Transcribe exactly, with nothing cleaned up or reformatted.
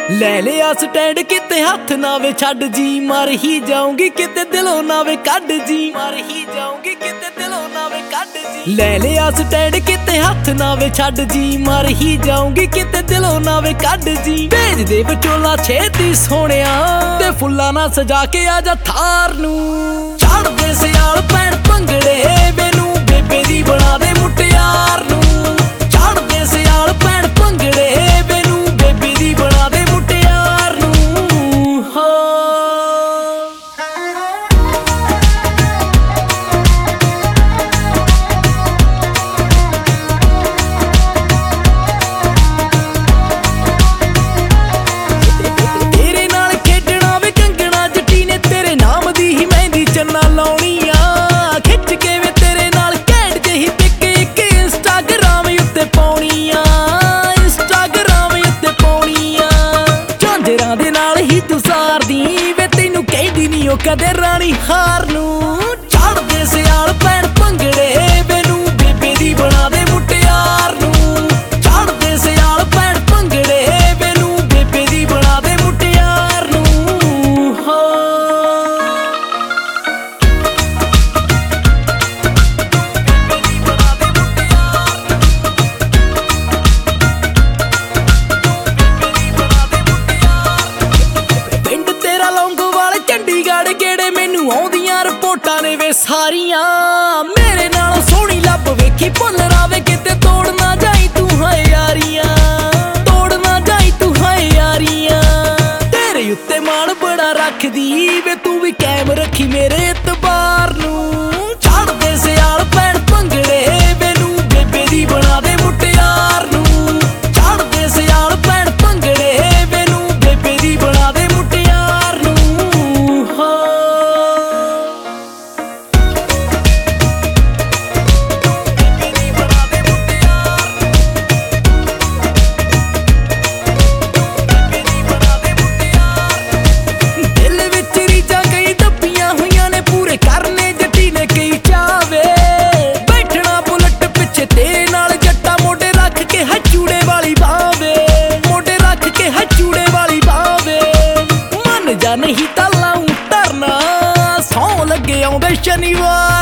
ਲੈ ਲਿਆ ਸਟੈਂਡ ਕਿਤੇ ਹੱਥ ਨਾ ਵੇ ਛੱਡ ਜੀ, ਮਰ ਹੀ ਜਾਊਂਗੀ ਕਿਤੇ ਦਿਲੋਂ ਨਾ ਵੇ ਕੱਢ ਜੀ, ਮਰ ਹੀ ਜਾਊਂਗੀ ਕਿਤੇ ਦਿਲੋਂ ਨਾ ਵੇ ਕੱਢ ਜੀ। ਲੈ ਲਿਆ ਸਟੈਂਡ ਕਿਤੇ ਹੱਥ ਨਾ ਵੇ ਛੱਡ ਜੀ, ਮਰ ਹੀ ਜਾਊਂਗੀ ਕਿਤੇ ਦਿਲੋਂ ਨਾ ਵੇ ਕੱਢ ਜੀ। ਭੇਜ ਦੇ ਵਿਚੋਲਾ ਛੇਤੀ ਸੋਹਣਿਆ, ਤੇ ਫੁੱਲਾਂ ਨਾਲ ਸਜਾ ਕੇ ਆ ਜਾ ਥਾਰ ਨੂੰ। ਚੜ੍ਹਦੇ ਸਿਆਲ ਪੈਣ ਭੰਗੜੇ ਮੈਨੂੰ ਬੇਬੇ ਦੀ ਬਣਾ ਦੇ ਮੁਟਿਆਰ ਨੂੰ। ਚੜ੍ਹਦੇ ਸਿਆਲ ਪੈਣ ਭੰਗੜੇ ਮੈਨੂੰ ਬੇਬੇ ਦੀ ਬਣਾ ਦੇ ਮੁਟਿਆਰ ਨੂੰ। ਹਾਂ ਤੇਰੇ ਨਾਲ ਖੇਡਣਾ ਵੇ ਕੰਗਣਾ ਜੱਟੀ ਨੇ, ਤੇਰੇ ਨਾਮ ਦੀ ਹੀ ਮਹਿੰਦੀ ਚੰਨਾ ਲਾਉਣੀ ਆ। ਖਿੱਚ ਕੇ ਵੇ ਤੇਰੇ ਨਾਲ ਘੈਂਟ ਜਿਹੀ ਪਿਕ ਇੱਕ ਇੰਸਟਾਗ੍ਰਾਮ ਉੱਤੇ ਪਾਉਣੀ ਆ, ਇੰਸਟਾਗ੍ਰਾਮ ਉੱਤੇ ਪਾਉਣੀ ਆ। ਝਾਂਜਰਾਂ ਦੇ ਨਾਲ ਹੀ ਤੂੰ ਸਾਰਦੀ ਵੇ, ਤੈਨੂੰ ਕਹਿੰਦੀ ਨੀ ਉਹ ਕਦੇ ਰਾਣੀ ਹਾਰ ਨੂੰ। ਚੜ੍ਹਦੇ ਸਿਆਲ ਪੈਣ ਭੰਗੜੇ ਮੈਨੂੰ ਬੇਬੇ ਦੀ ਬਣਾ ਦੇ ਮੁਟਿਆਰ ਨੂੰ। ਚੜ੍ਹਦੇ ਸਿਆਲ ਪੈਣ ਭੰਗੜੇ ਮੈਨੂੰ ਬੇਬੇ ਦੀ ਬਣਾ ਦੇ ਮੁਟਿਆਰ ਨੂੰ। ਹਾਂ ਪਿੰਡ ਤੇਰਾ ਲੌਂਗੋਵਾਲ ਚੰਡੀਗੜ੍ਹ ਗੇੜੇ ਮੈਨੂੰ ਆਉਂਦੀਆਂ ਰਿਪੋਰਟਾਂ ਨੇ ਵੇ ਸਾਰੀਆਂ। ਮੇਰੇ ਨਾਲ ਸੋਹਣੀ ਲੱਭ ਵੇਖੀ ਭੁੱਲ ਰਾਵੇ ਕਿਤੇ ਤੋੜ ਨਾ ਜਾਈ ਤੂੰ ਹੈ ਯਾਰੀਆਂ, ਤੋੜ ਨਾ ਜਾਈ ਤੂੰ ਹੈ ਯਾਰੀਆਂ। ਤੇਰੇ ਉੱਤੇ ਮਾਣ ਬੜਾ ਰੱਖਦੀ ਵੇ ਤੂੰ ਵੀ ਕਾਇਮ ਰੱਖੀ ਮੇਰੇ ਇਤਬਾਰ ਨੂੰ। ਚੜ੍ਹਦੇ ਸਿਆਲ ਪੈਣ ਭੰਗੜੇ ਮੈਨੂੰ ਬੇਬੇ ਦੀ ਬਣਾ ਦੇ ਮੁਟਿਆਰ ਨੂੰ। ਚੜ੍ਹਦੇ ਸਿਆਲ ਪੈਣ ਭੰਗੜੇ ਮੈਨੂੰ ਬੇਬੇ ਦੀ ਬਣਾ ਦੇ ਮੁਟਿਆਰ ਨੂੰ। ਹਾਂ ਬੇਬੇ ਦੀ ਬਣਾ ਦੇ ਮੁਟਿਆਰ ਨੂੰ। ਬੇਬੇ ਦੀ ਬਣਾ ਦੇ ਮੁਟਿਆਰ। ਦਿਲ ਵਿੱਚ ਰੀਝਾਂ ਕਈ ਦੱਬੀਆਂ ਹੋਈਆਂ ਨੇ, ਪੂਰੇ ਕਰਨੇ ਜੱਟੀ ਨੇ ਕਈ ਚਾਵੇ। ਬੈਠਣਾ ਬੁਲਟ ਪਿੱਛੇ ਤੇਰੇ ਨਾਲ ਜੱਟਾ, ਮੋਢੇ ਰੱਖ ਕੇ ਹਚੂੜੇ ਵਾਲੀ ਬਾਵੇ, ਮੋਢੇ ਰੱਖ ਕੇ ਹਚੂੜੇ ਵਾਲੀ ਬਾਵੇ। ਮੰਨ ਜਾ ਨਹੀਂ ਤਾਂ ਲਾਊਂ ਧਰਨਾ, ਸੌਂ ਲੱਗੇ ਆਉਂਦੇ ਸ਼ਨੀਵਾਰ